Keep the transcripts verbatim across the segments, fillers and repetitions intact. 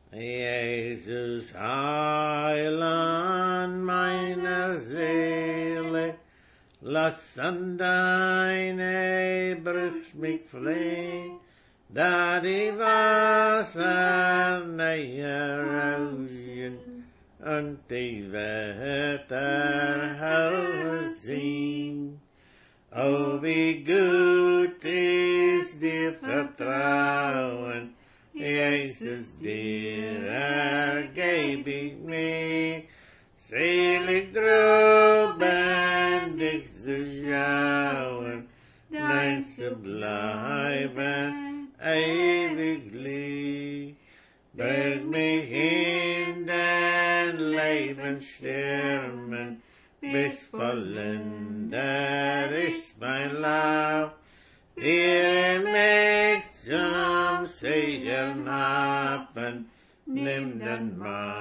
Jesus, Heiland meiner Seele, lass an deine Brust mich flehen, da die Wasser näher ausgehen und die Wetter hell sehen. Oh, wie gut ist dir Vertrauen, Jesus, dir ergeb ich mich, selig droben dich zu schauen, dein zu bleiben ewiglich. Berg mich in den Lebensstürmen, bis vollendet ist mein Lauf, ihre mich zum sichern Hafen, nimm dann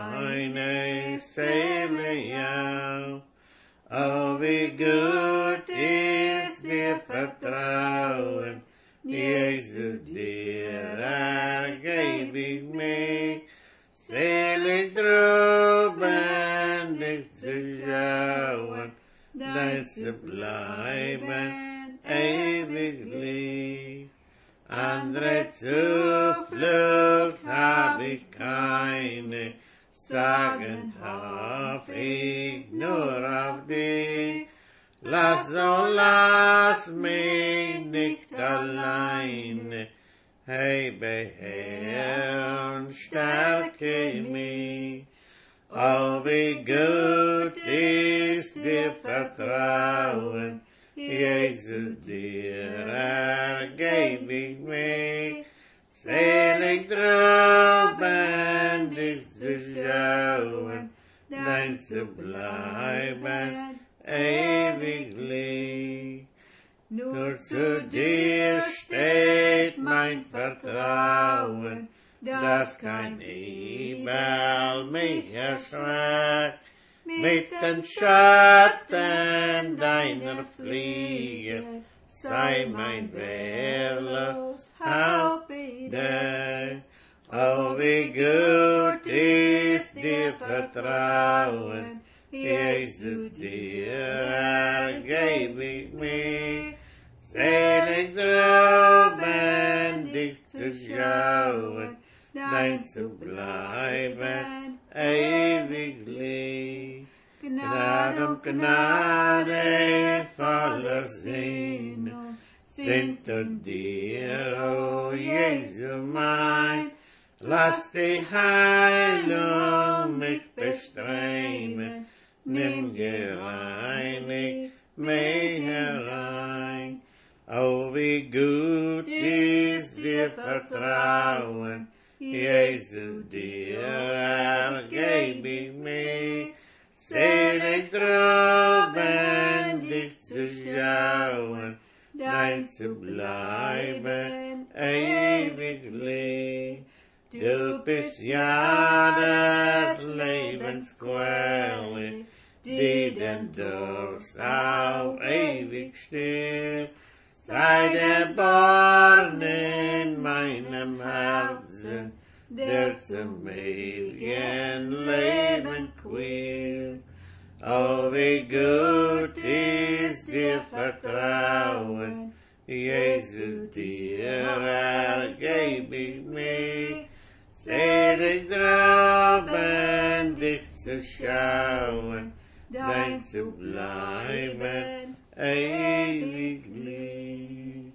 meine Seele auf. Oh, wie gut ist dir Vertrauen, Jesus, dir ergeb ich mich, selig droben dich zu schauen, dein zu bleiben ewiglich. Andere Zuflucht hab ich keine, sagen hoff ich nur auf dich. Lass, oh, lass mich nicht alleine, hebe her und stärke mich. Oh, wie gut ist dir Vertrauen, Jesus, dir ergeb ich mich, selig droben dich zu schauen, dein zu bleiben ewiglich. Nur zu dir steht mein Vertrauen, dass kein Übel mich erschreckt. Mit den Schatten deiner Fliege sei mein wehrlos Haupt bedeckt. Oh, wie gut ist dir Vertrauen, Jesus, dir ergeb ich mich, selig droben dich zu schauen, dein zu bleiben ewiglich. Gnade um Gnade voller Sehnung sind und dir, o Jesu mein, lass die Heilung mich bestreben, nimm gereinigt mich herein. Oh, wie gut ist dir Vertrauen, Jesus, dir ergeb ich mich, selig droben dich zu schauen, dein zu bleiben ewiglich. Du bist ja das Lebensquelle, die den Durst auf ewig stillt. Sei der Born in meinem Herzen, der zum ewigen Leben quillt. Oh, wie gut ist dir Vertrauen, Jesus, dir ergeb ich mich, selig droben dich zu schauen, dein zu bleiben ewiglich.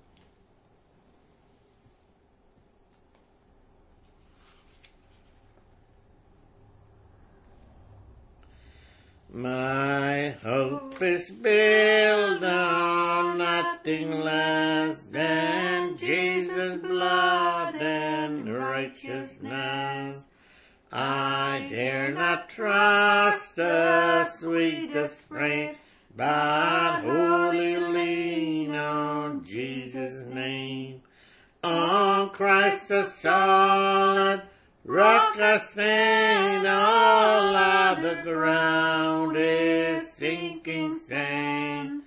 My hope is built on nothing less than Jesus' blood and righteousness. I dare not trust the sweetest frame, but wholly lean on Jesus' name. On Christ the solid rock I stand, all other ground is sinking sand.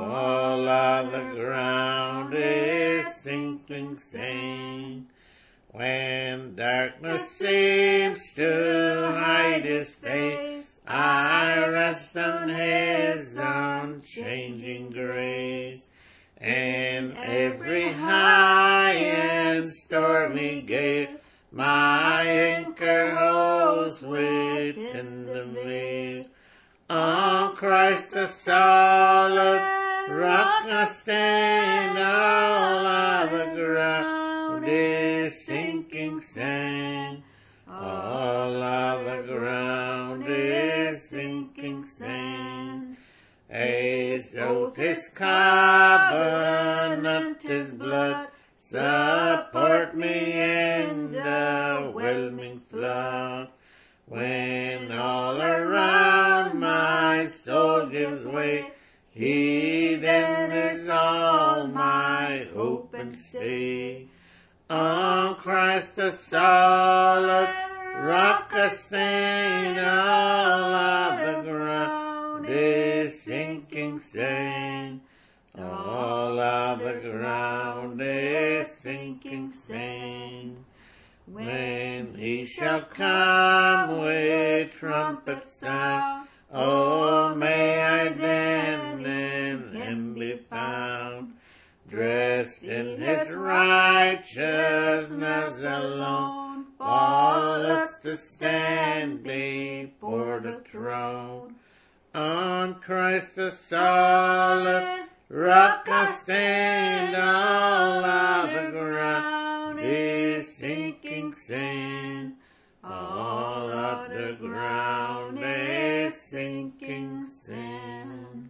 All other ground is sinking sand. When darkness seems to hide his face, I rest on his unchanging grace. In every high and stormy gale, my anchor holds within the veil. On Christ the solid rock I stand, all other ground is sinking sand. All other ground is sinking sand. His oath, his covenant, his blood, support me in the whelming flood. When all around my soul gives way, he then is all my hope and stay. On Christ the solid rock I stand, all of the ground is sinking sand. All of the ground is sinking sand. When he shall come with trumpet sound, oh, may I then in him be found, dressed in his righteousness alone, faultless to stand before the throne. On Christ the solid rock I stand, all of the ground is sinking sand. All of the ground is sinking sand.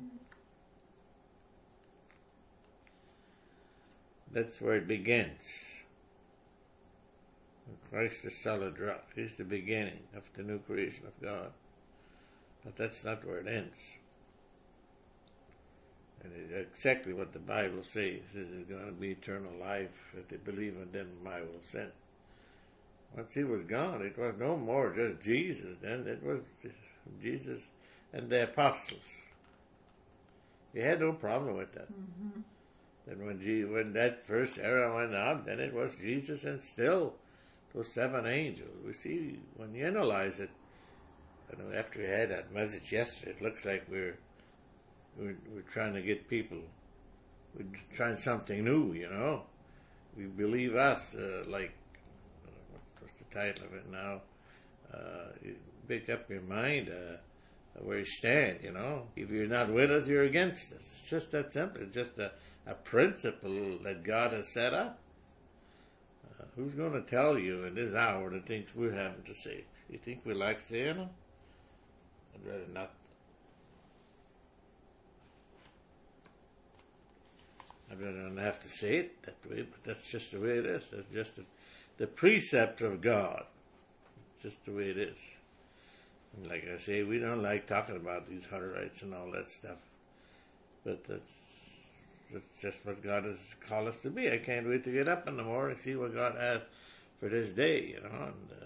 That's where it begins. Christ the solid rock is the beginning of the new creation of God. But that's not where it ends. And it's exactly what the Bible says. This is going to be eternal life that they believe in them I will send. Once he was gone, it was no more just Jesus then. It was Jesus and the apostles. He had no problem with that. Mm-hmm. And when, G- when that first era went out, then it was Jesus and still those seven angels. We see, when you analyze it, I know after we had that message yesterday, it looks like we're, we're, we're trying to get people, we're trying something new, you know. We believe us, uh, like, what's the title of it now? Uh, you make up your mind uh, where you stand, you know. If you're not with us, you're against us. It's just that simple. It's just a, a principle that God has set up. Uh, who's going to tell you in this hour the things we're having to say? You think we like saying them? I'd rather not. I'd rather not have to say it that way, but that's just the way it is. That's just the, the precept of God. It's just the way it is. And like I say, we don't like talking about these Hutterites and all that stuff. But that's, that's just what God has called us to be. I can't wait to get up in the morning and see what God has for this day, you know. And uh,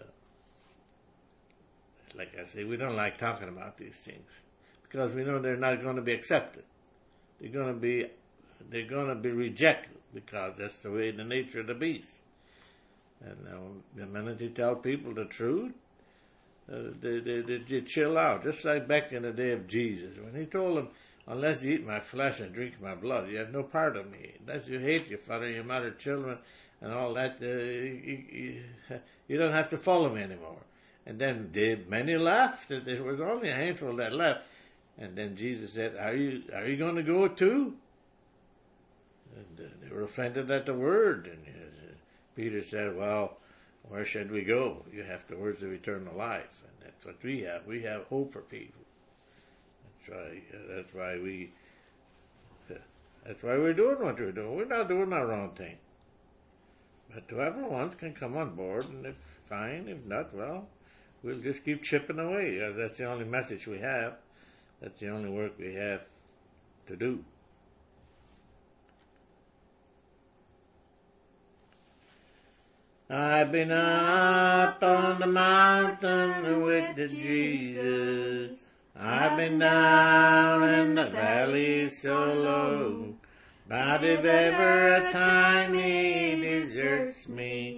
like I say, we don't like talking about these things because we know they're not going to be accepted. They're going to be, they're going to be rejected because that's the way, the nature of the beast. And uh, the minute you tell people the truth, uh, they, they, they, they chill out. Just like back in the day of Jesus, when he told them, unless you eat my flesh and drink my blood, you have no part of me. Unless you hate your father, your mother, children, and all that, uh, you, you, you don't have to follow me anymore. And then they, many left. There was only a handful that left. And then Jesus said, are you are you going to go too? And uh, they were offended at the word. And uh, Peter said, well, where should we go? You have the words of eternal life. And that's what we have. We have hope for people. That's why, uh, that's why we, uh, that's why we're doing what we're doing. We're not doing our own thing. But whoever wants can come on board. And if fine, if not, well, we'll just keep chipping away. That's the only message we have. That's the only work we have to do. I've been up on the mountain with the Jesus. I've been down in the valley so low. But if ever a time he deserts me,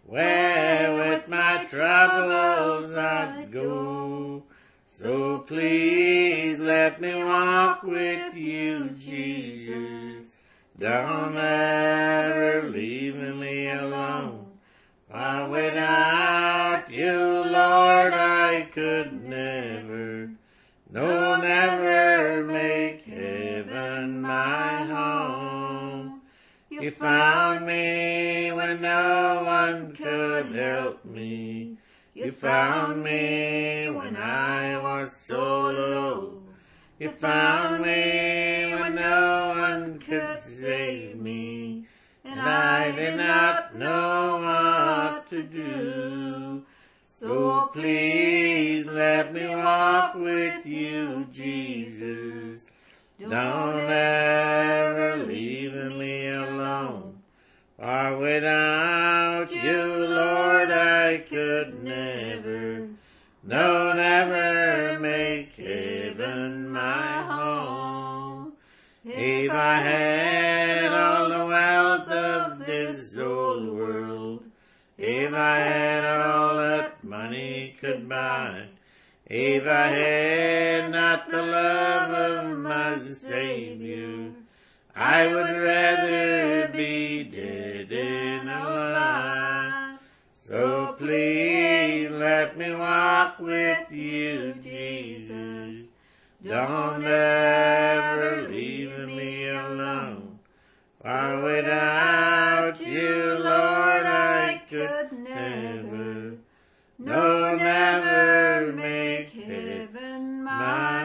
where with my troubles I'd go. So please let me walk with you, Jesus. Don't ever leave me alone. For without you, Lord, I could never, no, never make heaven my home. You found me when no one could help me. You found me when I was so low. You found me when no one could save me, and I did not know what to do. So please let me walk with you, Jesus. Don't ever leave me alone. For without you, Lord, I could never, no, never make heaven my home. If I had all the wealth of this old world, if I had all that money could buy, if I had not the love of my Savior, I would rather be dead than alive. So please let me walk with you, Jesus. Don't ever leave me alone. For without you, Lord, I could never, no, never make heaven my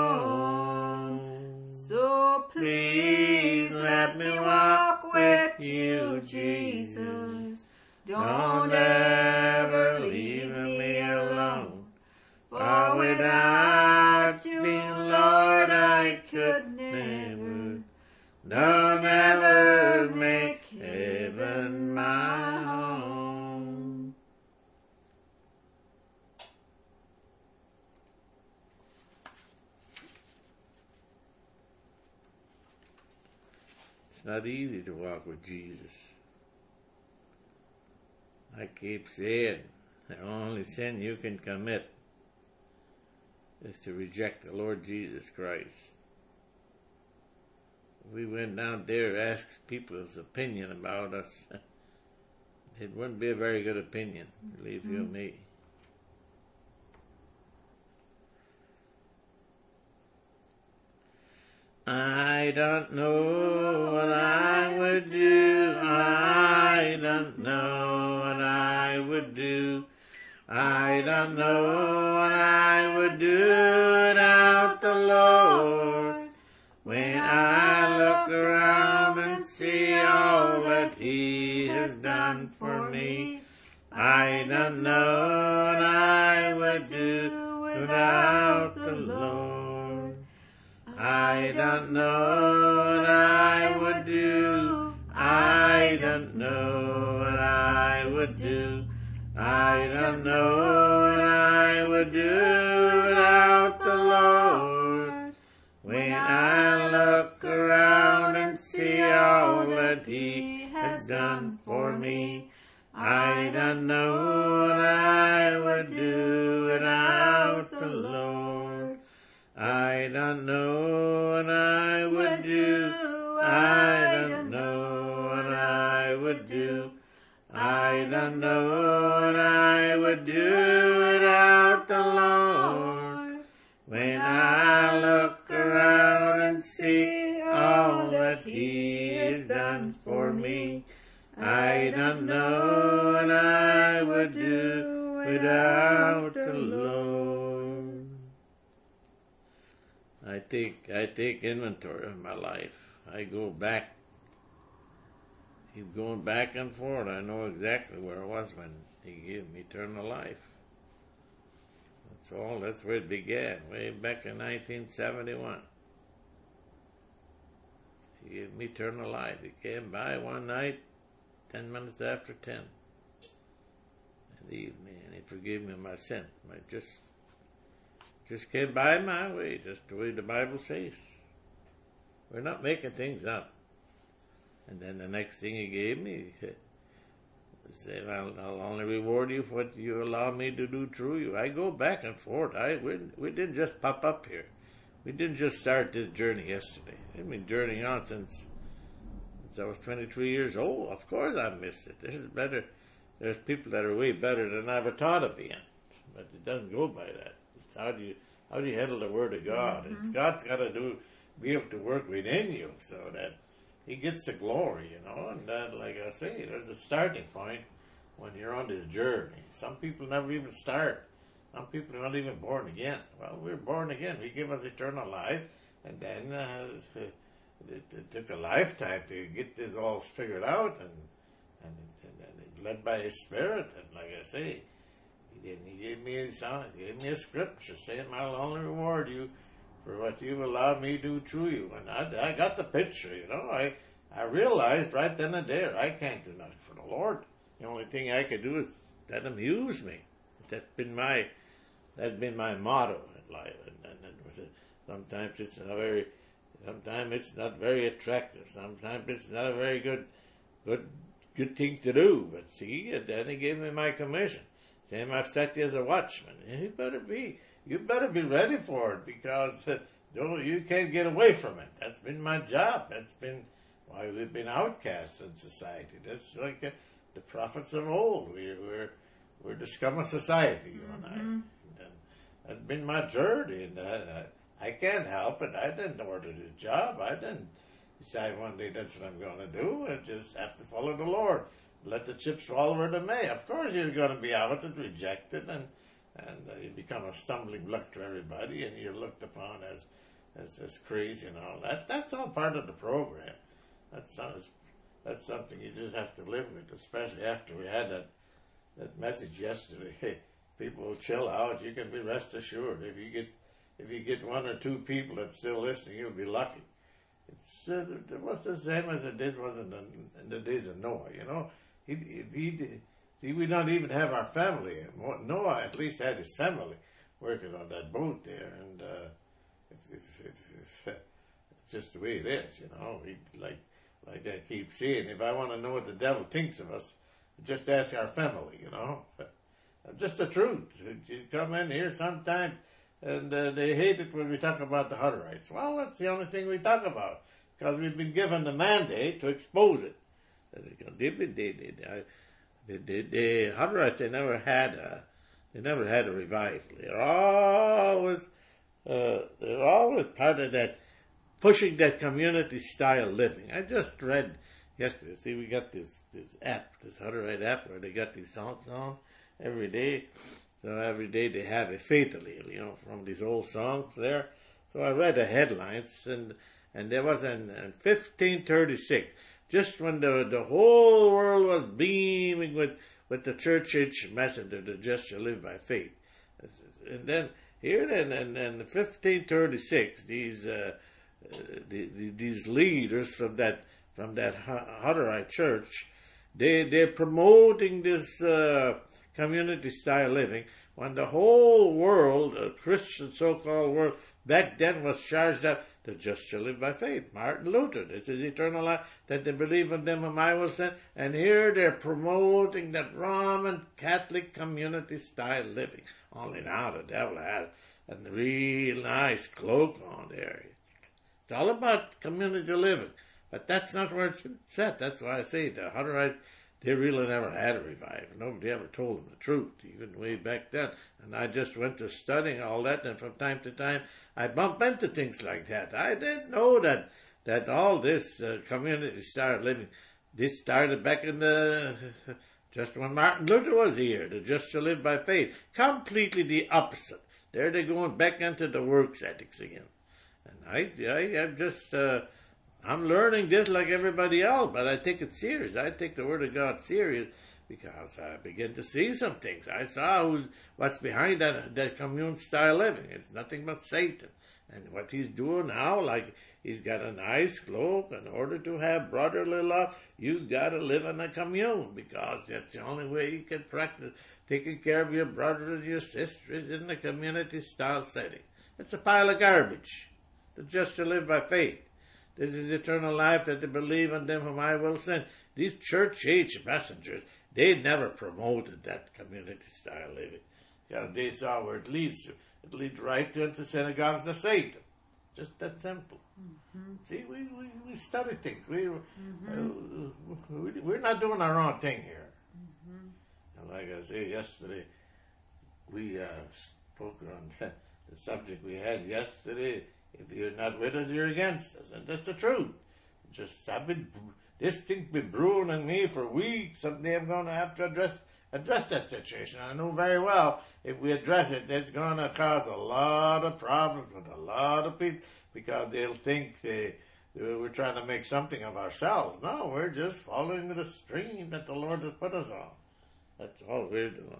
home. So please let me walk with you, Jesus. Don't ever leave me alone. For without you, Lord, I could never, no, never make heaven my home. It's not easy to walk with Jesus. I keep saying the only sin you can commit is to reject the Lord Jesus Christ. If we went down there and asked people's opinion about us, it wouldn't be a very good opinion, believe mm-hmm. you and me. I don't know what I would do. I don't know what I would do. I don't know what I would do without the Lord. When I look around and see all that He has done for me, I don't know what I would do without the Lord. I don't know what I would do. I don't know what I would do. I don't know what I would do without the Lord. When I look around and see all that He has done for me, I don't know what I would do without the Lord. I don't know what I would do. I don't know what I would do. I don't know what I would do without the Lord. When I look around and see all that He has done for me, I don't know what I would do without the Lord. I take I take inventory of my life. I go back, keep going back and forth. I know exactly where I was when He gave me eternal life. That's all. That's where it began, way back in nineteen seventy-one. He gave me eternal life. He came by one night, ten minutes after ten, in the evening, and He forgave me my sin. I just, just came by my way, just the way the Bible says. We're not making things up. And then the next thing He gave me Say, well, I'll only reward you for what you allow me to do through you. I go back and forth. I we, we didn't just pop up here. We didn't just start this journey yesterday. I've been journeying on since, since I was twenty-three years old. Of course I missed it. This is better. There's people that are way better than I ever thought of being. But it doesn't go by that. It's how do you how do you handle the Word of God? Mm-hmm. It's God's got to do be able to work within you so that He gets the glory, you know. And that, like I say, there's a starting point when you're on this journey. Some people never even start. Some people are not even born again. Well, we're born again. He gave us eternal life, and then uh, it, it took a lifetime to get this all figured out, and and, and, and it's led by His Spirit. And like I say, He didn't. He gave me a song. He gave me a scripture saying, "I'll only reward you for what you've allowed me to do through you." And I, I got the picture. You know, I I realized right then and there I can't do nothing for the Lord. The only thing I could do is let Him use me. That's been my That's been my motto in life, and, and, and sometimes it's not very, sometimes it's not very attractive. Sometimes it's not a very good, good, good thing to do. But see, and then He gave me my commission. Same, I've set you as a watchman. And you better be, you better be ready for it, because uh, no, you can't get away from it. That's been my job. That's been why we've been outcasts in society. That's like uh, the prophets of old. We, we're we're the scum of society, you and I. Mm-hmm. That's been my journey, and I, I can't help it. I didn't order this job. I didn't decide one day that's what I'm going to do. I just have to follow the Lord. Let the chips fall where they may. Of course, you're going to be out and rejected, and and uh, you become a stumbling block to everybody, and you're looked upon as, as as crazy and all that. That's all part of the program. That's that's something you just have to live with, especially after we had that that message yesterday. Hey, people will chill out. You can be rest assured. If you get, if you get one or two people that's still listening, you'll be lucky. It's uh, it was the same as it is was in the, in the days of Noah. You know, he, if he did, see, we don't even have our family. Noah at least had his family working on that boat there, and uh, if, if, if, if, it's just the way it is. You know, he, like like I keep saying, if I want to know what the devil thinks of us, just ask our family. You know. Just the truth. You come in here sometimes, and uh, they hate it when we talk about the Hutterites. Well, that's the only thing we talk about, because we've been given the mandate to expose it. They, they, they, they, they, the Hutterites, they never had a, they never had a revival. They're always, uh, they're always part of that, pushing that community style living. I just read yesterday. See, we got this this app, this Hutterite app, where they got these songs on every day. So every day they have a faith allele, you know, from these old songs there. So I read the headlines, and and there was in, in fifteen thirty-six, just when the the whole world was beaming with, with the church age messenger, the just shall live by faith. And then here in, in, in fifteen thirty-six, these uh, uh, the, the, these leaders from that from that Hutterite church, they they're promoting this Uh, community style living, when the whole world, a Christian so-called world, back then was charged up to just shall live by faith. Martin Luther, this is eternal life, that they believe in them whom I will send. And here they're promoting that Roman Catholic community style living. Only now the devil has a real nice cloak on there. It's all about community living. But that's not where it's set. That's why I say the Hutterites, they really never had a revival. Nobody ever told them the truth, even way back then. And I just went to studying all that, and from time to time, I bump into things like that. I didn't know that that all this uh, community started living. This started back in the, just when Martin Luther was here, the just to live by faith. Completely the opposite. There they're going back into the works ethics again. And I, I, I'm just... Uh, I'm learning this like everybody else, but I take it serious. I take the Word of God serious because I begin to see some things. I saw who's, what's behind that, that commune style living. It's nothing but Satan. And what he's doing now, like he's got a nice cloak. In order to have brotherly love, you got to live in a commune, because that's the only way you can practice taking care of your brothers and your sisters in the community style setting. It's a pile of garbage. To just to live by faith. This is eternal life, that they believe in them whom I will send. These church age messengers, they never promoted that community style living. Because they saw where it leads to. It leads right to into synagogues of Satan. Just that simple. Mm-hmm. See, we, we, we study things. We, mm-hmm. uh, we, we're not doing our own thing here. Mm-hmm. And like I say yesterday, we uh, spoke on the subject we had yesterday. If you're not with us, you're against us. And that's the truth. Just, I've been, this thing's been brewing in me for weeks. Someday I'm going to have to address address that situation. I know very well if we address it, it's going to cause a lot of problems with a lot of people, because they'll think they, we're trying to make something of ourselves. No, we're just following the stream that the Lord has put us on. That's all we're doing.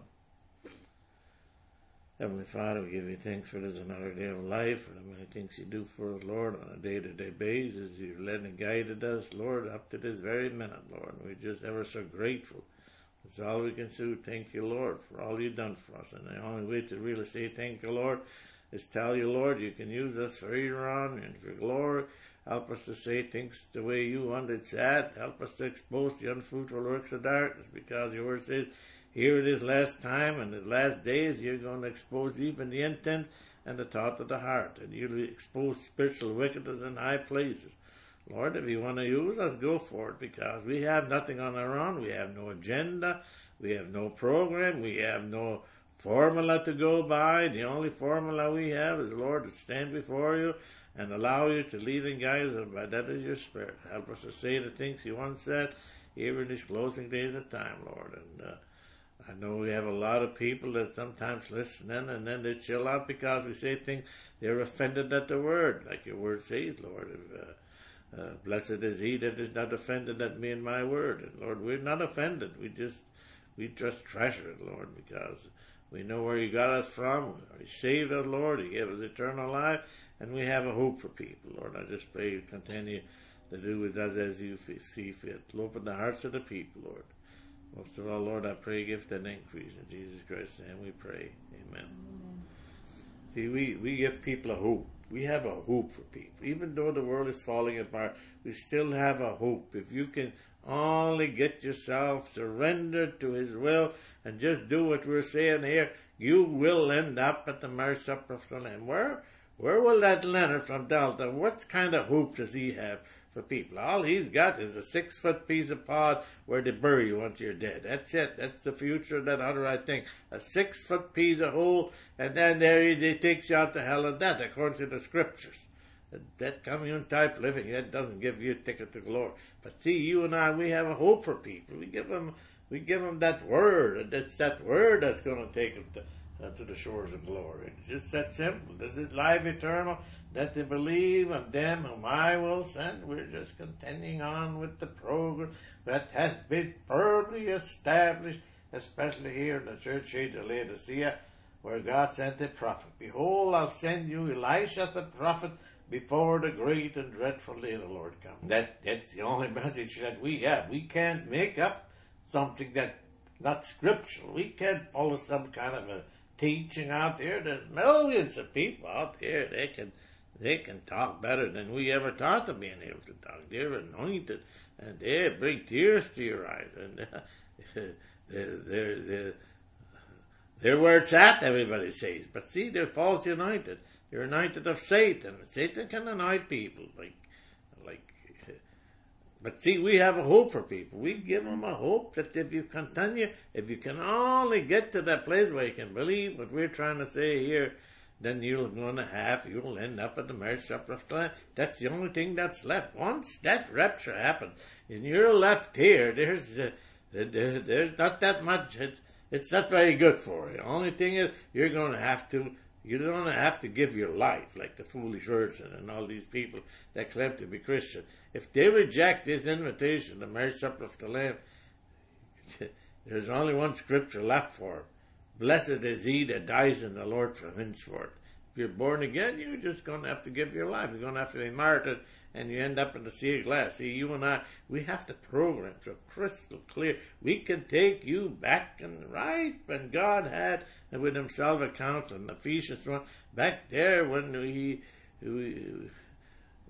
Heavenly Father, we give you thanks for this another day of life, for the many things you do for us, Lord, on a day-to-day basis. You've led and guided us, Lord, up to this very minute, Lord. And we're just ever so grateful. That's all we can do. Thank you, Lord, for all you've done for us. And the only way to really say thank you, Lord, is tell you, Lord, you can use us for your honor and for glory. Help us to say things the way you want it said. Help us to expose the unfruitful works of darkness, because your word says, here it is last time, and the last days you're going to expose even the intent and the thought of the heart. And you'll expose spiritual wickedness in high places. Lord, if you want to use us, go for it, because we have nothing on our own. We have no agenda. We have no program. We have no formula to go by. The only formula we have is, Lord, to stand before you and allow you to lead and guide us by that is your Spirit. Help us to say the things you once said, even in these closing days of time, Lord. And uh, I know we have a lot of people that sometimes listen in and then they chill out because we say things, they're offended at the word, like your word says, Lord. If, uh, Uh, blessed is he that is not offended at me and my word. And Lord, we're not offended. We just, we just treasure it, Lord, because we know where you got us from. He saved us, Lord. He gave us eternal life, and we have a hope for people, Lord. I just pray you continue to do with us as you see fit. Open the hearts of the people, Lord. Most of all, Lord, I pray gift and increase in Jesus Christ's name we pray. Amen. Amen. See, we, we give people a hope. We have a hope for people. Even though the world is falling apart, we still have a hope. If you can only get yourself surrendered to His will and just do what we're saying here, you will end up at the marriage supper of the Lamb. Where, where will that Leonard from Delta, what kind of hope does he have for people? All he's got is a six-foot piece of pod where they bury you once you're dead. That's it. That's the future of that other, I think. A six-foot piece of hole, and then there he, he takes you out to hell and death, according to the scriptures. That, that commune-type living, that doesn't give you a ticket to glory. But see, you and I, we have a hope for people. We give them, we give them that word, and it's that word that's going to take them to, uh, to the shores of glory. It's just that simple. This is life eternal, that they believe on them whom I will send. We're just continuing on with the program that has been firmly established, especially here in the church age of Laodicea, where God sent a prophet. Behold, I'll send you Elisha the prophet before the great and dreadful day of the Lord comes. That, that's the only message that we have. We can't make up something that's not scriptural. We can't follow some kind of a teaching out there. There's millions of people out there. They can They can talk better than we ever taught them being able to talk. They're anointed, and they bring tears to your eyes. And uh, they're, they're, they're, they're where it's at, everybody says. But see, they're falsely anointed. They're anointed of Satan. Satan can anoint people. like, like. But see, we have a hope for people. We give them a hope that if you continue, if you can only get to that place where you can believe what we're trying to say here, then you're going to have, you'll end up at the marriage supper of the Lamb. That's the only thing that's left. Once that rapture happens, and you're left here, there's uh, there, there's not that much, it's, it's not very good for you. The only thing is, you're going to have to, you're going to have to give your life, like the foolish virgin and all these people that claim to be Christian. If they reject this invitation, the marriage supper of the Lamb, there's only one scripture left for them. Blessed is he that dies in the Lord from henceforth. If you're born again, you're just going to have to give your life. You're going to have to be martyred, and you end up in the sea of glass. See, you and I, we have to program so crystal clear. We can take you back and right when God had with himself a counsel in Ephesians one, back there when we, we when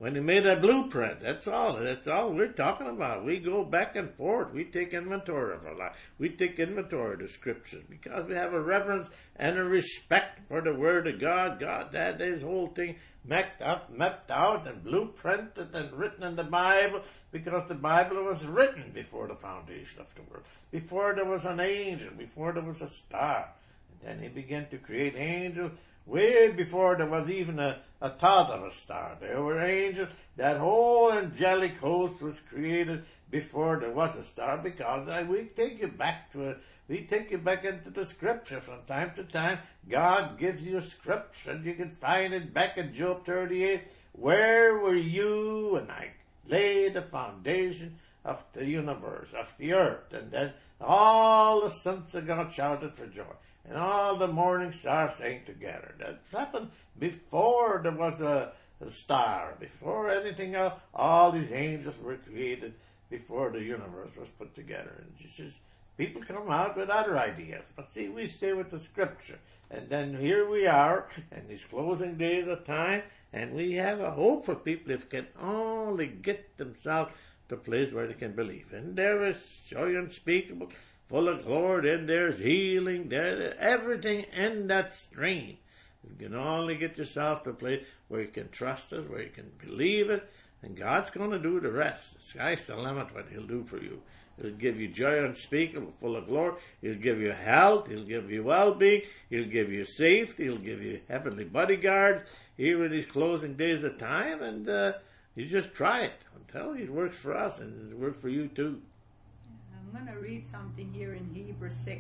When he made a blueprint, that's all. That's all we're talking about. We go back and forth. We take inventory of our life. We take inventory of the scriptures because we have a reverence and a respect for the word of God. God had his whole thing mapped up, mapped out and blueprinted and written in the Bible because the Bible was written before the foundation of the world, before there was an angel, before there was a star. And then he began to create angels way before there was even a, a thought of a star. There were angels. That whole angelic host was created before there was a star because uh, we take you back to it. We take you back into the scripture from time to time. God gives you scripture and you can find it back in Job thirty-eight. Where were you when I laid the foundation of the universe, of the earth? And then all the sons of God shouted for joy. And all the morning stars sang together. That happened before there was a, a star, before anything else. All these angels were created before the universe was put together. And just people come out with other ideas. But see, we stay with the scripture. And then here we are in these closing days of time, and we have a hope for people if can only get themselves to a place where they can believe. And there is joy unspeakable, full of glory, then there's healing, there, everything in that stream. You can only get yourself to a place where you can trust us, where you can believe it, and God's going to do the rest. The sky's the limit what he'll do for you. He'll give you joy unspeakable, full of glory. He'll give you health. He'll give you well-being. He'll give you safety. He'll give you heavenly bodyguards here in these closing days of time, and uh, you just try it. I'm telling you, it works for us, and it works for you too. I'm going to read something here in Hebrews six,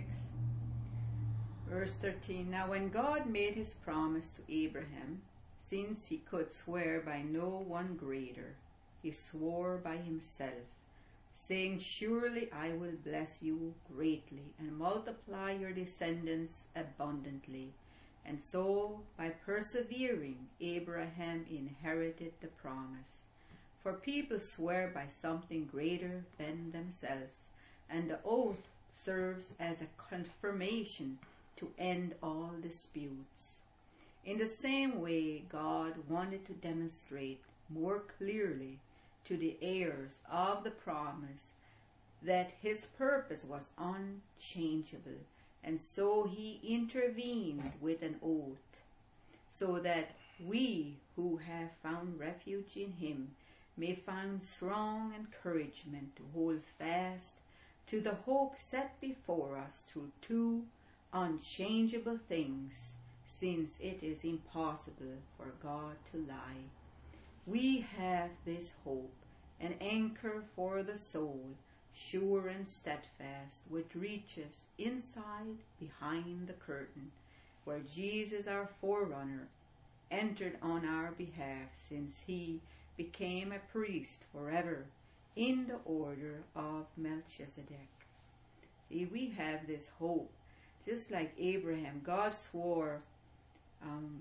verse thirteen. Now when God made his promise to Abraham, since he could swear by no one greater, he swore by himself, saying, surely I will bless you greatly and multiply your descendants abundantly. And so, by persevering, Abraham inherited the promise. For people swear by something greater than themselves, and the oath serves as a confirmation to end all disputes. In the same way, God wanted to demonstrate more clearly to the heirs of the promise that his purpose was unchangeable, and so he intervened with an oath, so that we who have found refuge in him may find strong encouragement to hold fast to the hope set before us through two unchangeable things, since it is impossible for God to lie. We have this hope, an anchor for the soul, sure and steadfast, which reaches inside behind the curtain, where Jesus, our forerunner, entered on our behalf, since he became a priest forever in the order of Melchizedek. See, we have this hope. Just like Abraham, God swore um,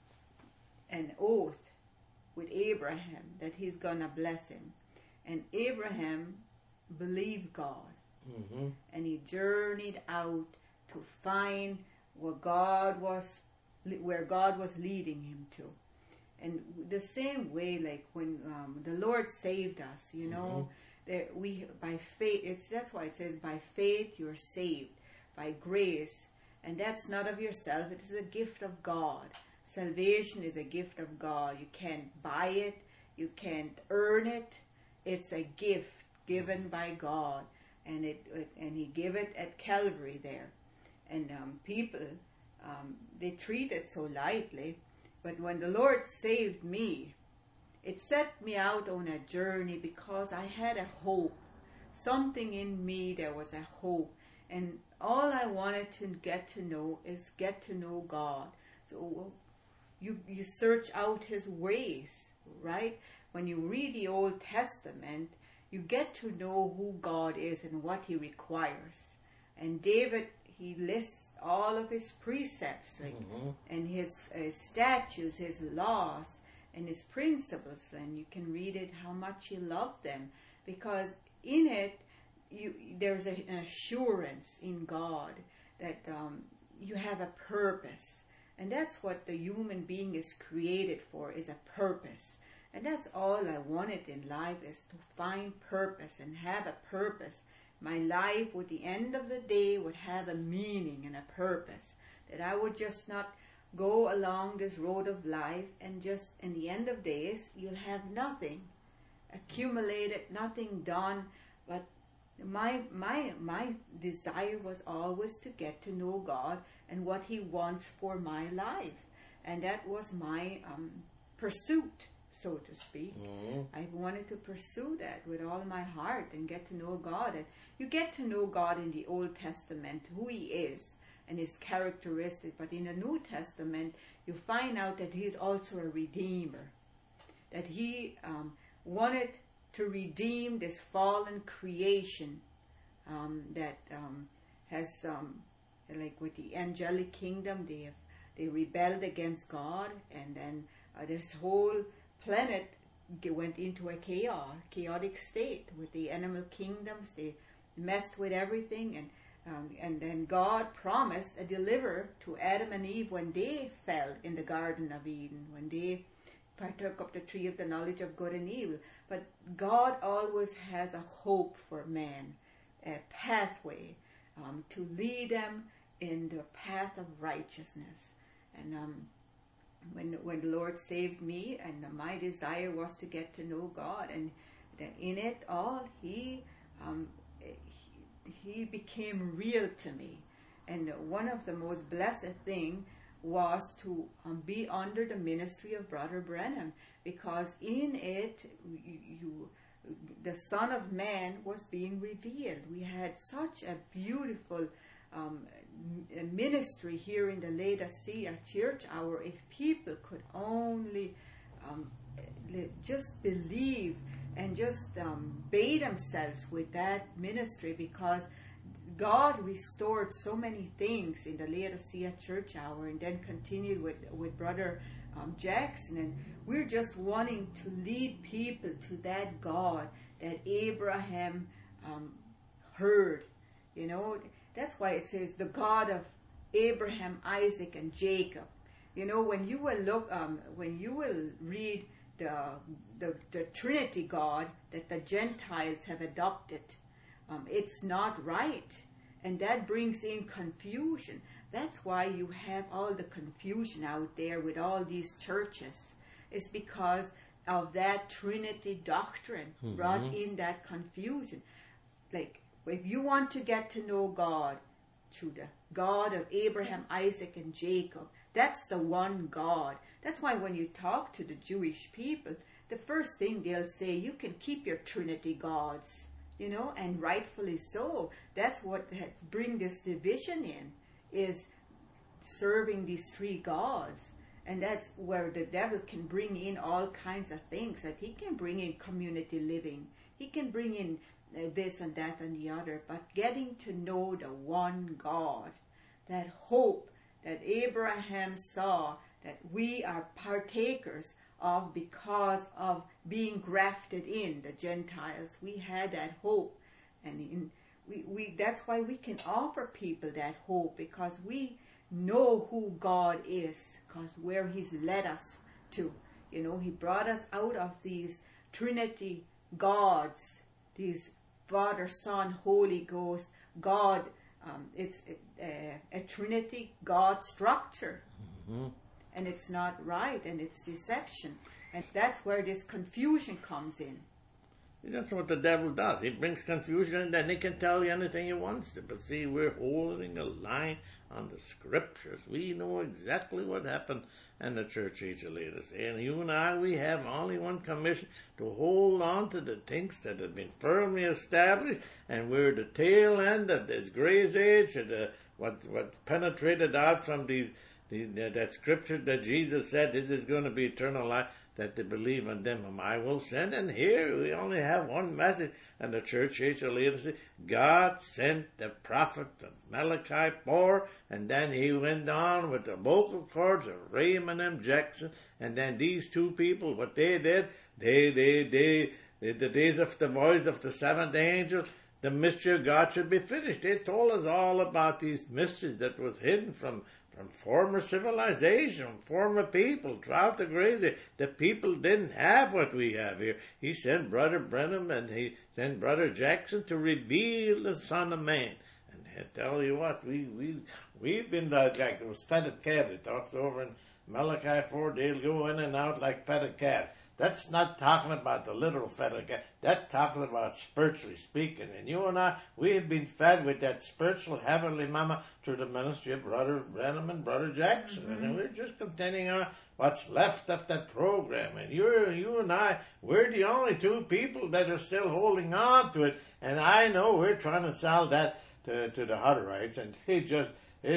an oath with Abraham that he's going to bless him. And Abraham believed God. Mm-hmm. And he journeyed out to find where God was, where God was leading him to. And the same way, like when um, the Lord saved us, you know, mm-hmm. that we by faith. It's that's why it says, by faith you're saved, by grace, and that's not of yourself. It is a gift of God. Salvation is a gift of God. You can't buy it. You can't earn it. It's a gift given by God, and it, it and He gave it at Calvary there. And um, people, um, they treat it so lightly. But when the Lord saved me, it set me out on a journey because I had a hope. Something in me, there was a hope. And all I wanted to get to know is get to know God. So you you search out His ways, right? When you read the Old Testament, you get to know who God is and what He requires. And David, he lists all of his precepts, like, mm-hmm. and his, his statutes, his laws, and his principles. And you can read it how much he loved them, because in it you there's a, an assurance in God that um, you have a purpose, and that's what the human being is created for, is a purpose. And that's all I wanted in life, is to find purpose and have a purpose. My life, at the end of the day, would have a meaning and a purpose. That I would just not go along this road of life and just, in the end of days, you'll have nothing accumulated, nothing done. But my my my desire was always to get to know God and what He wants for my life. And that was my um, pursuit, so to speak. Mm-hmm. I wanted to pursue that with all my heart and get to know God. And you get to know God in the Old Testament, who He is and His characteristics. But in the New Testament, you find out that He's also a redeemer. That He um, wanted to redeem this fallen creation um, that um, has, um, like with the angelic kingdom, they have, they rebelled against God, and then uh, this whole planet went into a chaos, chaotic state with the animal kingdoms. They messed with everything, and um, and then God promised a deliverer to Adam and Eve when they fell in the Garden of Eden, when they partook of the tree of the knowledge of good and evil. But God always has a hope for man, a pathway um, to lead them in the path of righteousness. And um, when when the Lord saved me, and my desire was to get to know God, and then in it all, He um, he, he became real to me. And one of the most blessed things was to um, be under the ministry of Brother Branham, because in it, you, you, the Son of Man was being revealed. We had such a beautiful um, ministry here in the Laodicea Church Hour. If people could only um, just believe and just um, bathe themselves with that ministry, because God restored so many things in the Laodicea Church Hour, and then continued with, with Brother um, Jackson. And we're just wanting to lead people to that God that Abraham um, heard. You know, that's why it says the God of Abraham, Isaac, and Jacob. You know, when you will look, um, when you will read the, the the Trinity God that the Gentiles have adopted, um, it's not right. And that brings in confusion. That's why you have all the confusion out there with all these churches. It's because of that Trinity doctrine mm-hmm. brought in that confusion. Like, if you want to get to know God, through the God of Abraham, Isaac, and Jacob, that's the one God. That's why when you talk to the Jewish people, the first thing they'll say, you can keep your Trinity gods. You know, and rightfully so. That's what has bring this division in, is serving these three gods. And that's where the devil can bring in all kinds of things. That he can bring in community living. He can bring in uh, this and that and the other. But getting to know the one God, that hope that Abraham saw, that we are partakers of because of being grafted in, the Gentiles. We had that hope, and in, we, we that's why we can offer people that hope, because we know who God is, because where He's led us to. You know, He brought us out of these Trinity gods, these Father, Son, Holy Ghost, God. Um, it's a, a, a Trinity God structure. Mm-hmm. And it's not right, and it's deception. And that's where this confusion comes in. That's what the devil does. He brings confusion, and then he can tell you anything he wants to. But see, we're holding a line on the Scriptures. We know exactly what happened in the church age of Laodicea. And you and I, we have only one commission, to hold on to the things that have been firmly established, and we're the tail end of this grace age, and the, what, what penetrated out from these The, that scripture that Jesus said, this is going to be eternal life, that they believe on them whom I will send. And here we only have one message in the church age of Laodicea. God sent the prophet of Malachi four, and then he went on with the vocal cords of Raymond M. Jackson, and then these two people, what they did, they, they, they, they the days of the voice of the seventh angel, the mystery of God should be finished. They told us all about these mysteries that was hidden from from former civilization, former people throughout the crazy. The people didn't have what we have here. He sent Brother Branham and he sent Brother Jackson to reveal the Son of Man. And I tell you what, we, we, we've been like, like those fatted calves. It talks over in Malachi four, they'll go in and out like fatted calves. That's not talking about the literal fatted calf. That's talking about spiritually speaking. And you and I, we have been fed with that spiritual heavenly mama through the ministry of Brother Branham and Brother Jackson. Mm-hmm. And we're just continuing on what's left of that program. And you you and I, we're the only two people that are still holding on to it. And I know we're trying to sell that to, to the Hutterites. And they just,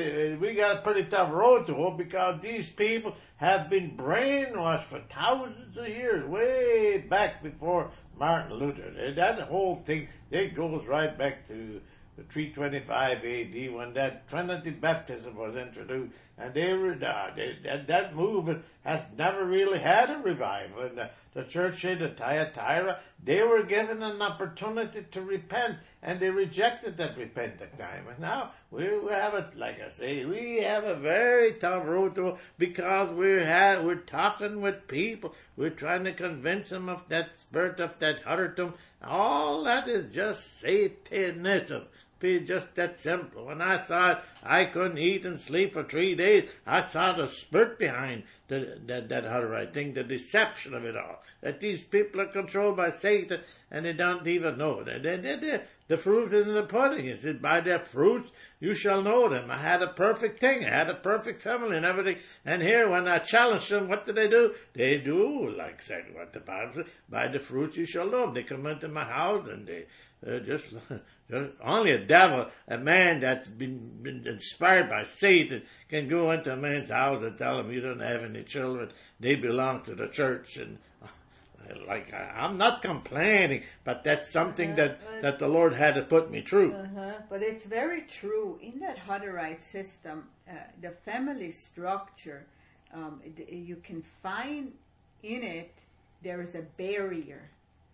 we got a pretty tough road to hoe because these people have been brainwashed for thousands of years, way back before Martin Luther. That whole thing, it goes right back to the three twenty-five A D when that Trinity baptism was introduced, and they were uh, they, that, that movement has never really had a revival. And the, the church at Thyatira, they were given an opportunity to repent, and they rejected that repentant time. And now we have it, like I say, we have a very tough road to go because we're ha- we're talking with people, we're trying to convince them of that spirit of that Huttertum. All that is just Satanism. Be just that simple. When I thought I couldn't eat and sleep for three days, I saw the spirit behind the, that, that Hutterite thing, the deception of it all. That these people are controlled by Satan and they don't even know it. They, they, they, the fruit is in the pudding. It said, by their fruits you shall know them. I had a perfect thing. I had a perfect family and everything. And here, when I challenged them, what do they do? They do, like exactly what the Bible says, by the fruits you shall know them. They come into my house and they uh, just... Only a devil, a man that's been, been inspired by Satan, can go into a man's house and tell him you don't have any children. They belong to the church. And like I, I'm not complaining, but that's something uh-huh. that, that the Lord had to put me through. Uh-huh. But it's very true. In that Hutterite system, uh, the family structure, um, you can find in it there is a barrier.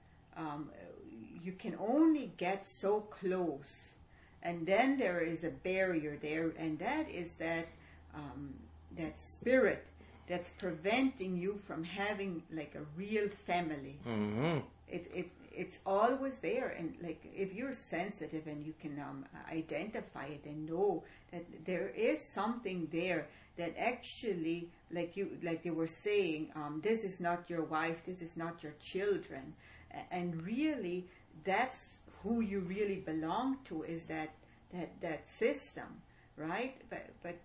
Um, you can only get so close, and then there is a barrier there, and that is that um, that spirit that's preventing you from having like a real family. Mm-hmm. It it it's always there, and like if you're sensitive and you can um, identify it and know that there is something there that actually, like you like they were saying, um, this is not your wife, this is not your children, and really. That's who you really belong to, is that that, that system, right? But but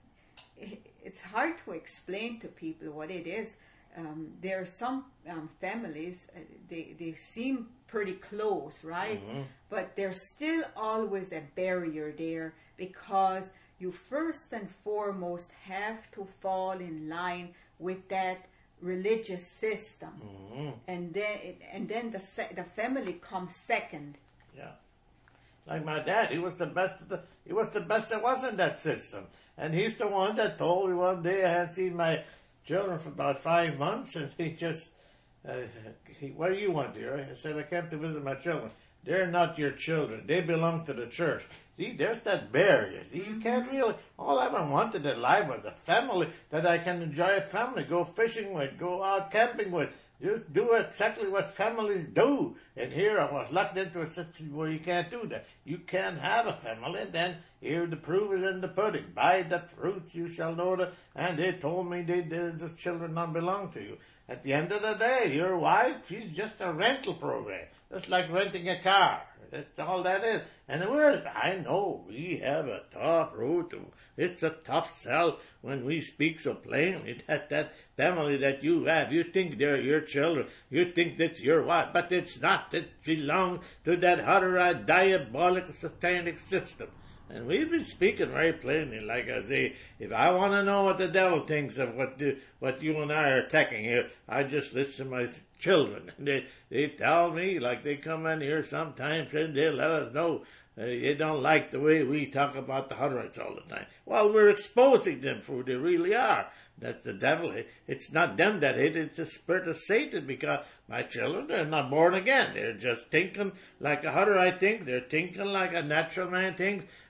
it's hard to explain to people what it is. Um, there are some um, families, uh, they, they seem pretty close, right? Mm-hmm. But there's still always a barrier there because you first and foremost have to fall in line with that religious system, mm-hmm. and then it, and then the se- the family comes second. Yeah, like my dad, he was the best. Of the, he was the best there was in that system, and he's the one that told me one day I had seen my children for about five months, and he just, uh, he, what do you want, dear? I said I came to visit my children. They're not your children. They belong to the church. See, there's that barrier. See, you can't really, all I ever wanted in life was a family that I can enjoy a family, go fishing with, go out camping with, just do exactly what families do. And here I was locked into a system where you can't do that. You can't have a family, and then here the proof is in the pudding. By the fruits you shall know them. And they told me they, they, the children don't belong to you. At the end of the day, your wife, she's just a rental program. Just like renting a car. That's all that is. And we're, I know we have a tough road to, it's a tough sell when we speak so plainly that that family that you have, you think they're your children, you think that's your wife, but it's not. It belongs to that Hutterite diabolical satanic system. And we've been speaking very plainly, like I say, if I want to know what the devil thinks of what the, what you and I are attacking here, I just listen to my children. And they, they tell me, like they come in here sometimes and they let us know uh, they don't like the way we talk about the Hutterites all the time. Well, we're exposing them for who they really are. That's the devil. It's not them that hate it, it's the spirit of Satan, because my children, they're not born again. They're just thinking like a Hutterite thinks. They're thinking like a natural man thinks.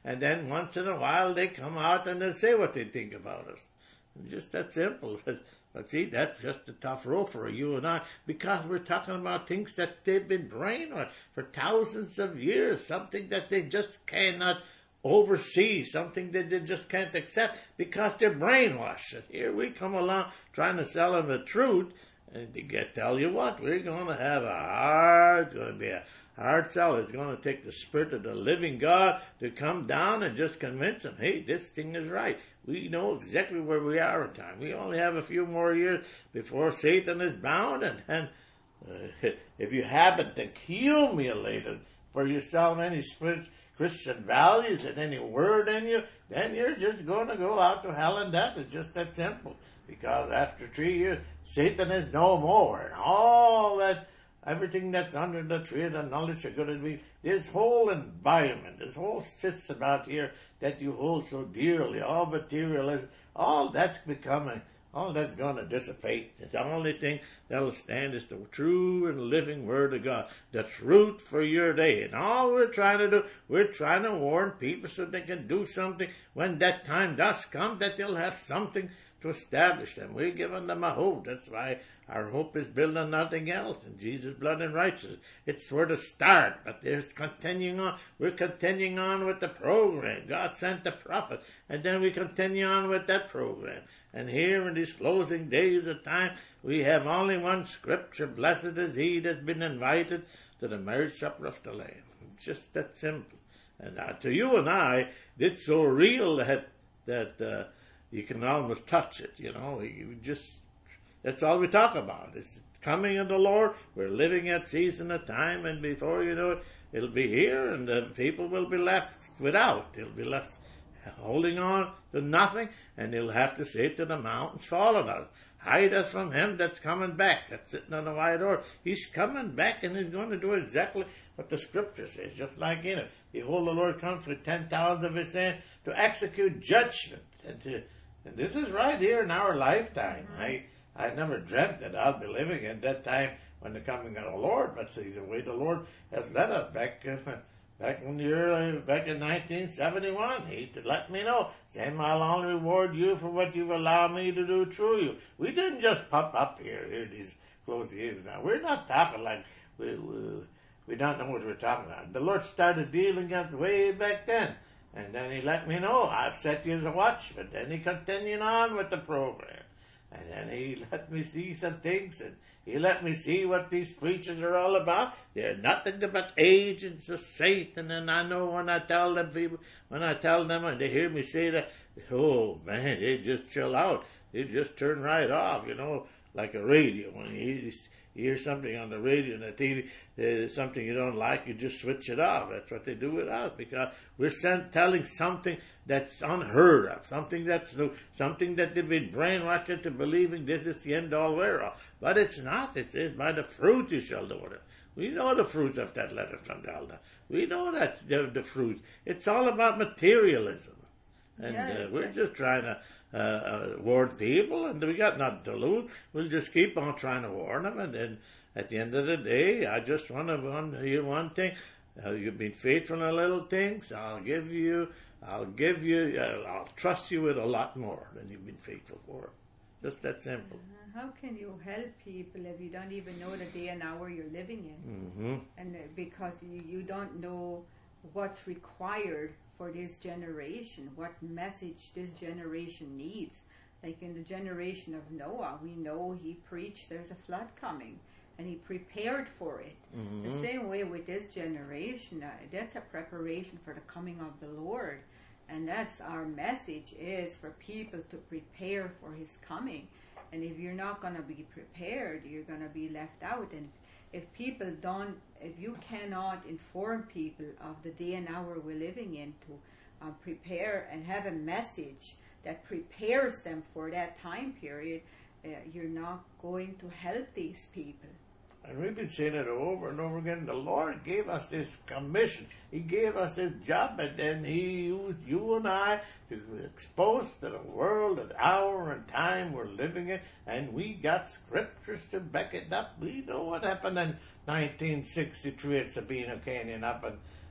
and then once in a while they come out and they say what they think about us. It's just that simple. But, but see, that's just a tough row for you and I, because we're talking about things that they've been brainwashed for thousands of years, something that they just cannot oversee, something that they just can't accept because they're brainwashed. And here we come along trying to sell them the truth, and they get, tell you what, we're going to have a hard, it's going to be a hard sell. It's going to take the Spirit of the living God to come down and just convince them, hey, this thing is right. We know exactly where we are in time. We only have a few more years before Satan is bound, and, and uh, if you haven't accumulated for yourself any spiritual Christian values and any word in you, then you're just going to go out to hell and death. It's just that simple. Because after three years, Satan is no more. And all that, everything that's under the tree of the knowledge of good and evil, this whole environment, this whole system out here that you hold so dearly, all materialism, all that's becoming, all that's going to dissipate. The only thing that'll stand is the true and living Word of God, the truth for your day. And all we're trying to do, we're trying to warn people so they can do something when that time does come, that they'll have something to establish them. We're giving them a hope. That's why our hope is built on nothing else, in Jesus' blood and righteousness. It's where to start, but there's continuing on. We're continuing on with the program. God sent the prophet, and then we continue on with that program. And here in these closing days of time, we have only one scripture: blessed is he that's been invited to the marriage supper of the Lamb. It's just that simple. And uh, to you and I, it's so real that that uh, you can almost touch it. You know, you just, that's all we talk about. It's the coming of the Lord. We're living at season of time, and before you know it, it'll be here, and the people will be left without. They'll be left holding on to nothing, and they'll have to say to the mountains, fall on us. Hide us from him that's coming back, that's sitting on the white horse. He's coming back, and he's going to do exactly what the scripture says, just like in it. Behold, the Lord comes with ten thousand of his saints to execute judgment. And, to, and this is right here in our lifetime. I I never dreamt that I'll be living at that time when the coming of the Lord, but see, the way the Lord has led us back uh, back in the early, back in nineteen seventy-one, he let me know, saying, I'll only reward you for what you've allowed me to do through you. We didn't just pop up here, here these close years now. We're not talking like we, we, we don't know what we're talking about. The Lord started dealing us way back then. And then he let me know, I've set you as a watchman. Then he continued on with the program. And then he let me see some things, and he let me see what these preachers are all about. They're nothing but agents of Satan. And I know when I tell them people, when I tell them and they hear me say that, oh man, they just chill out. They just turn right off, you know, like a radio. When you hear something on the radio and the T V, uh, something you don't like, you just switch it off. That's what they do with us, because we're sent, telling something that's unheard of, something that's new, something that they've been brainwashed into believing this is the end all whereof. But it's not. It says, by the fruit you shall know them. We know the fruits of that letter from Delta. We know that the, the fruits. It's all about materialism. And yeah, uh, we're right. just trying to uh, uh, warn people, and we got nothing to lose. We'll just keep on trying to warn them, and then at the end of the day, I just want to hear one thing. Uh, you've been faithful in little things. I'll give you, I'll give you, uh, I'll trust you with a lot more than you've been faithful for. Just that simple. Uh, how can you help people if you don't even know the day and hour you're living in? Mm-hmm. And uh, because you, you don't know what's required for this generation, what message this generation needs. Like in the generation of Noah, we know he preached there's a flood coming, and he prepared for it. Mm-hmm. The same way with this generation, uh, that's a preparation for the coming of the Lord. And that's our message, is for people to prepare for his coming. And if you're not going to be prepared, you're going to be left out. And if people don't, if you cannot inform people of the day and hour we're living in to uh, prepare and have a message that prepares them for that time period, uh, you're not going to help these people. And we've been saying it over and over again. The Lord gave us this commission. He gave us this job, and then he used you and I to expose to the world the hour and time we're living in, and we got scriptures to back it up. We know what happened in nineteen sixty-three at Sabino Canyon up in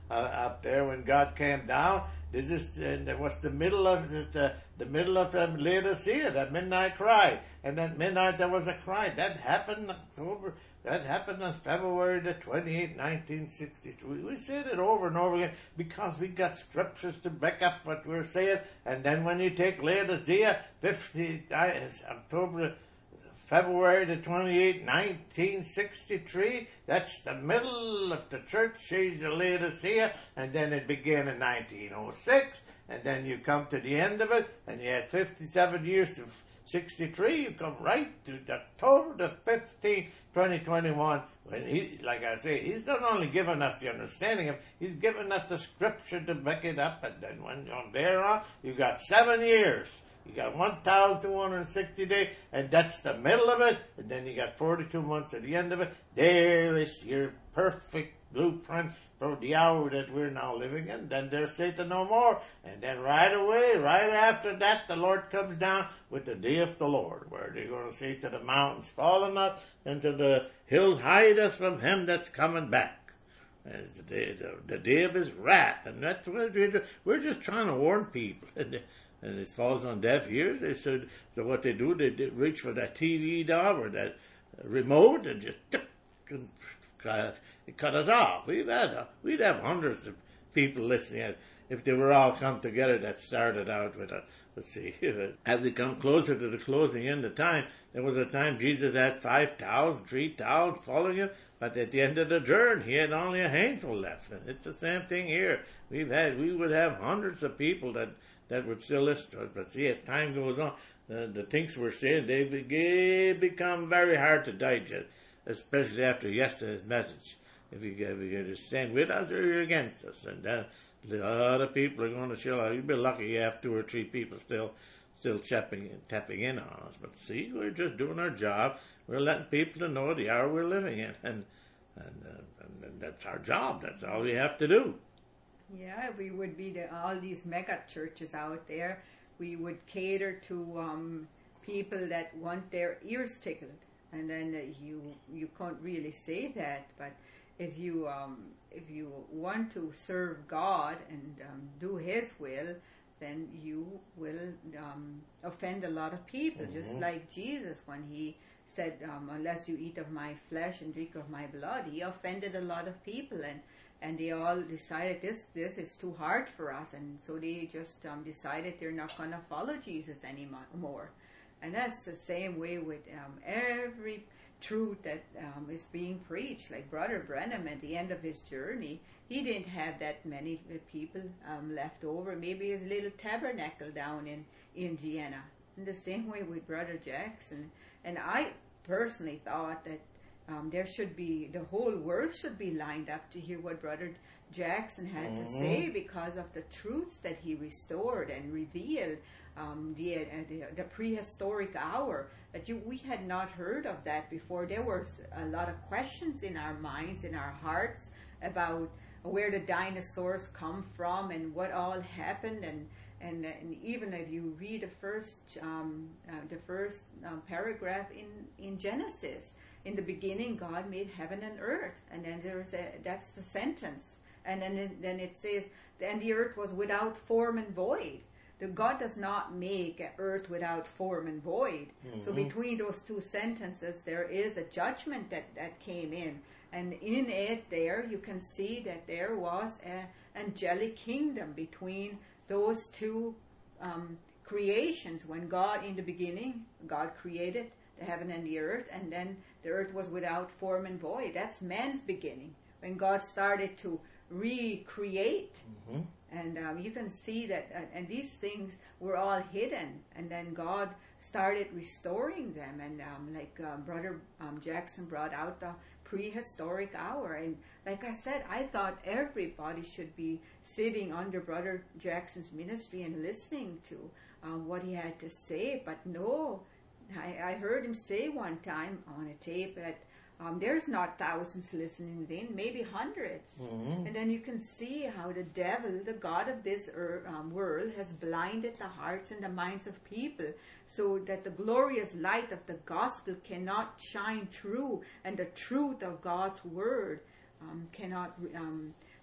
uh, up there when God came down. This is uh, that was the middle of the, the, the middle of um, Laodicea, that midnight cry. And at midnight there was a cry. That happened October. That happened on February the twenty-eighth, nineteen sixty-two. We said it over and over again because we got scriptures to back up what we're saying. And then when you take Laodicea, fifty, uh, October, February the twenty-eighth, nineteen sixty-three, that's the middle of the church age of Laodicea, and then it began in nineteen oh six, and then you come to the end of it, and you had fifty-seven years to sixty-three, you come right to October the fifteenth, twenty twenty-one, when he, like I say, he's not only given us the understanding of, he's given us the scripture to back it up, and then when on there on, you got seven years. You got one thousand two hundred sixty days, and that's the middle of it, and then you got forty-two months at the end of it. There is your perfect blueprint for the hour that we're now living in. Then there's Satan no more. And then right away, right after that, the Lord comes down with the day of the Lord, where they're going to say to the mountains, fall on us, and to the hills, hide us from him that's coming back. It's the day, the, the day of his wrath. And that's what we're doing. We're just trying to warn people. And it falls on deaf ears. They said, so what they do, they, they reach for that T V knob or that remote and just and cut, cut us off. We've had, uh, we'd have hundreds of people listening at, if they were all come together. That started out with a, let's see, as we come closer to the closing end of time, there was a time Jesus had five thousand, three thousand following him, but at the end of the journey, he had only a handful left. And it's the same thing here. We've had, we would have hundreds of people that that would still listen to us. But see, as time goes on, the, the things we're saying, they be, become very hard to digest, especially after yesterday's message. If you, if you just stand with us or you're against us. And then a lot of people are going to chill out. You'd be lucky you have two or three people still still tapping, tapping in on us. But see, we're just doing our job. We're letting people to know the hour we're living in. And, and, uh, and that's our job. That's all we have to do. Yeah, we would be the, all these mega churches out there. We would cater to um, people that want their ears tickled, and then uh, you you can't really say that. But if you um, if you want to serve God and um, do His will, then you will um, offend a lot of people. Mm-hmm. Just like Jesus, when He said, um, "Unless you eat of my flesh and drink of my blood," He offended a lot of people, and. And they all decided this this is too hard for us, and so they just um, decided they're not going to follow Jesus anymore. And that's the same way with um, every truth that um, is being preached. Like Brother Branham, at the end of his journey, he didn't have that many people um, left over. Maybe his little tabernacle down in Indiana. In the same way with Brother Jackson. And I personally thought that Um, there should be, the whole world should be lined up to hear what Brother Jackson had mm-hmm. to say, because of the truths that he restored and revealed, um, the, uh, the the prehistoric hour. That you we had not heard of that before. There was a lot of questions in our minds, in our hearts, about where the dinosaurs come from and what all happened, and and, and even if you read the first um, uh, the first um, paragraph in in Genesis. In the beginning, God made heaven and earth, and then there's a, that's the sentence, and then it, then it says, and the earth was without form and void. The God does not make earth without form and void. Mm-hmm. So between those two sentences, there is a judgment that, that came in, and in it, there you can see that there was an angelic kingdom between those two um, creations. When God, in the beginning, God created the heaven and the earth, and then the earth was without form and void. That's man's beginning, when God started to recreate. Mm-hmm. And um, you can see that, uh, and these things were all hidden, and then God started restoring them. And um, like uh, Brother um, Jackson brought out the prehistoric hour. And like I said, I thought everybody should be sitting under Brother Jackson's ministry and listening to um, what he had to say. But no, I, I heard him say one time on a tape that um, there's not thousands listening in, maybe hundreds. Mm-hmm. And then you can see how the devil, the God of this er, um, world, has blinded the hearts and the minds of people, so that the glorious light of the gospel cannot shine through, and the truth of God's word um, cannot um,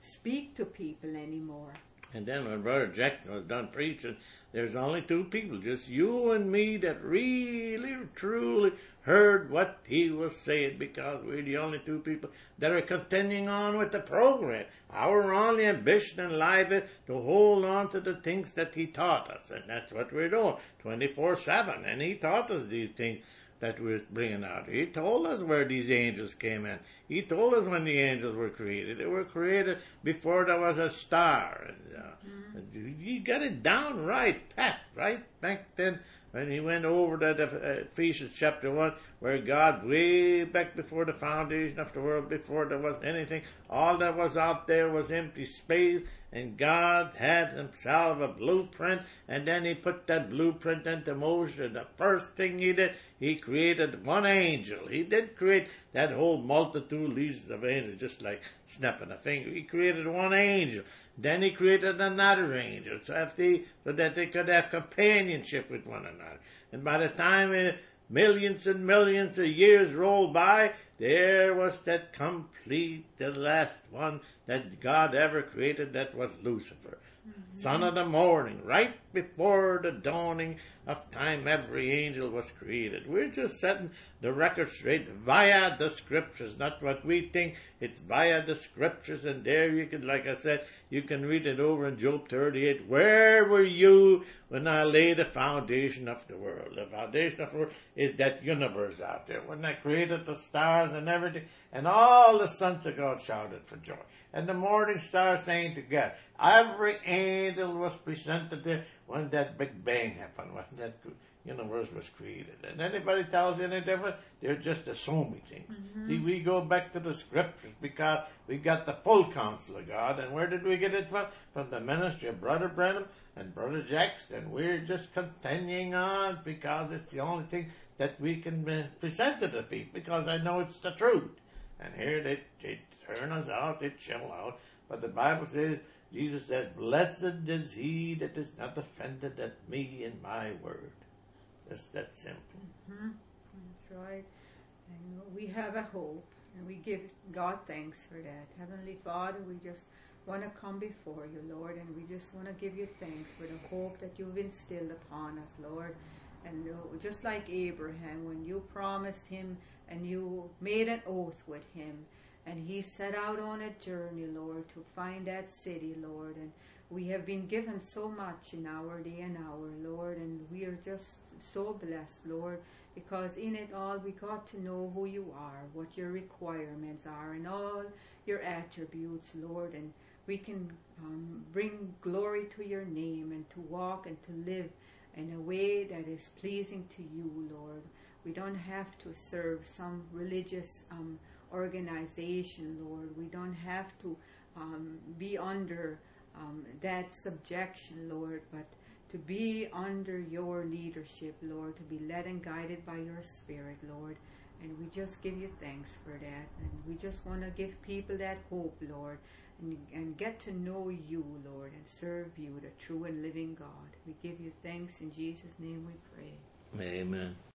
speak to people anymore. And then when Brother Jackson was done preaching, there's only two people, just you and me, that really, truly heard what he was saying, because we're the only two people that are continuing on with the program. Our only ambition in life is to hold on to the things that he taught us, and that's what we're doing, twenty-four seven. And he taught us these things that we're bringing out. He told us where these angels came in. He told us when the angels were created. They were created before there was a star. And, uh, mm-hmm. He got it down right, Pat, right back then when he went over that uh, Ephesians chapter one, where God, way back before the foundation of the world, before there was anything, all that was out there was empty space, and God had himself a blueprint, and then he put that blueprint into motion. The first thing he did, he created one angel. He didn't create that whole multitude legions of angels just like snapping a finger. He created one angel. Then he created another angel, so, if they, so that they could have companionship with one another. And by the time uh, millions and millions of years rolled by, there was that complete, the last one that God ever created, that was Lucifer. Mm-hmm. Son of the morning, right before the dawning of time, every angel was created. We're just setting the record straight via the scriptures, not what we think. It's via the scriptures, and there you can, like I said, you can read it over in Job thirty-eight. Where were you when I laid the foundation of the world? The foundation of the world is that universe out there. When I created the stars and everything, and all the sons of God shouted for joy, and the morning stars sang together. Every angel was presented there when that Big Bang happened, when that universe was created. And anybody tells you any different, they're just assuming things. Mm-hmm. See, we go back to the scriptures because we got the full counsel of God. And where did we get it from? From the ministry of Brother Branham and Brother Jackson. We're just continuing on because it's the only thing that we can present to the people, because I know it's the truth. And here they, they turn us out, they chill out. But the Bible says, Jesus said, blessed is he that is not offended at me and my word. Just that simple. Mm-hmm. That's right. And we have a hope, and we give God thanks for that. Heavenly Father, we just want to come before you, Lord, and we just want to give you thanks for the hope that you've instilled upon us, Lord. And uh, just like Abraham, when you promised him and you made an oath with him, and he set out on a journey, Lord, to find that city, Lord. And we have been given so much in our day and hour, Lord, and we are just so blessed, Lord, because in it all we got to know who you are, what your requirements are, and all your attributes, Lord. And we can um, bring glory to your name and to walk and to live in a way that is pleasing to you, Lord. We don't have to serve some religious um, organization, Lord. We don't have to um, be under um, that subjection, Lord, but to be under your leadership, Lord, to be led and guided by your Spirit, Lord. And we just give you thanks for that. And we just want to give people that hope, Lord, and, and get to know you, Lord, and serve you, the true and living God. We give you thanks. In Jesus' name we pray. Amen.